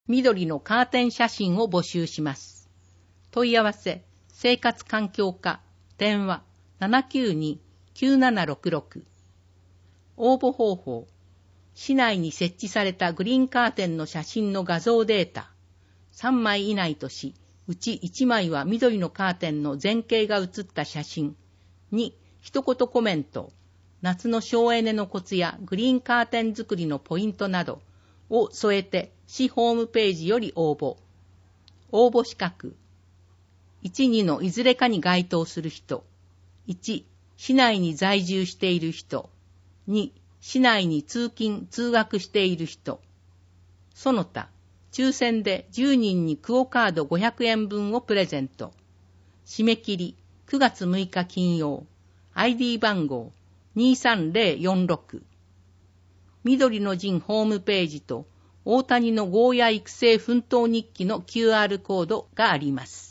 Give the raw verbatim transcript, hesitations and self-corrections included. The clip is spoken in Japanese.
緑のカーテン写真を募集します。問い合わせ、生活環境課、電話 ななきゅうに きゅうななろくろく。応募方法、市内に設置されたグリーンカーテンの写真の画像データ、さんまい以内とし、うちいちまいは緑のカーテンの前景が写った写真に、一言コメント、夏の省エネのコツやグリーンカーテン作りのポイントなどを添えて市ホームページより応募。応募資格、いち、にのいずれかに該当する人、いち、市内に在住している人、に、市内に通勤・通学している人、その他、抽選でじゅうにんにクオカードごひゃくえん分をプレゼント。締め切りくがつむいか金曜。アイディー 番号にさんぜろよんろく。緑の陣ホームページと大谷のゴーヤ育成奮闘日記の キューアール コードがあります。